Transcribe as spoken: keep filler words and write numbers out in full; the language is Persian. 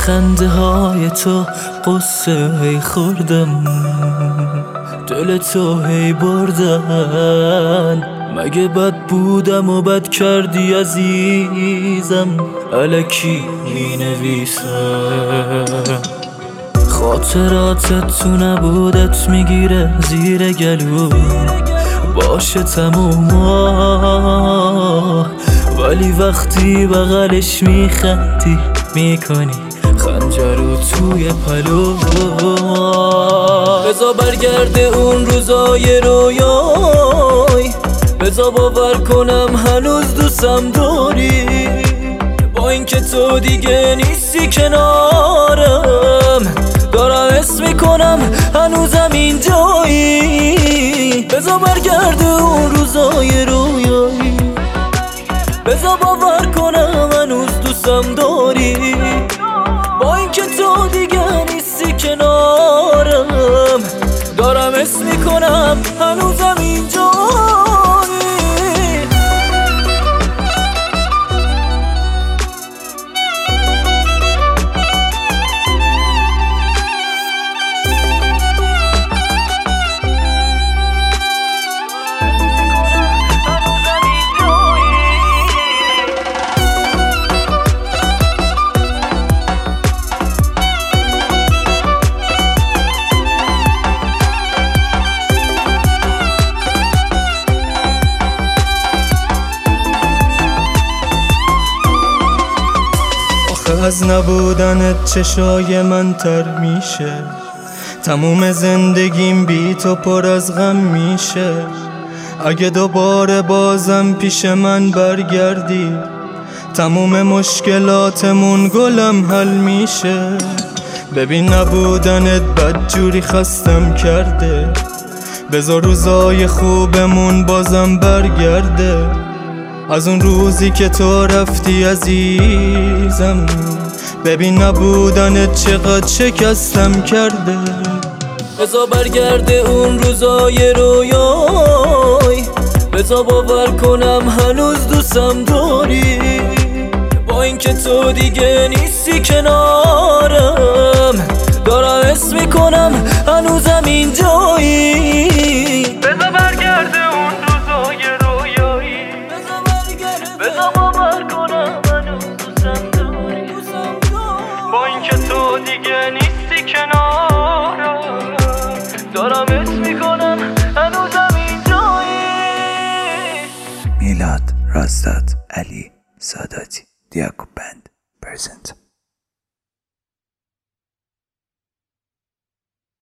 خنده های تو قصه هی خوردم، دل تو هی بردن. مگه بد بودم و بد کردی عزیزم، الکی می نویسم. خاطراتت تو نبودت میگیره زیر گلو، باشه تموما، ولی وقتی بغلش میخندی میکنی خنجرو توی پلو. بزا برگرده اون روزای رویای، بزا باور کنم هنوز دوستم داری، با اینکه تو دیگه نیستی کنارم، دارم حس میکنم هنوزم اینجایی. بزا برگرده اون روزای رویایی، بزا باور کنم هنوز دوستم داری، با اینکه تو دیگه نیستی کنارم، دارم حس میکنم هنوزم اینجایی. از نبودنت چشای من تر میشه، تموم زندگیم بی تو پر از غم میشه. اگه دوباره بازم پیش من برگردی، تموم مشکلاتمون گلم حل میشه. ببین نبودنت بدجوری خستم کرده، بذار روزای خوبمون بازم برگرده. از اون روزی که تو رفتی عزیزم، ببین نبودنت چقدر شکستم کرده. بزا برگرده اون روزای رویای، بزا باور کنم هنوز دوستم داری، با اینکه تو دیگه نیستی کنارم، دارم حس میکنم هنوزم اینجایی. بزا برگرده اون روزای رویایی، بزا باور کنم هنوز دوستم داری، با اینکه تو دیگه نیستی کنارم، دارم حس میکنم هنوزم اینجایی. میلاد رستاد علی ساداتی دیاکو بند پرزنت.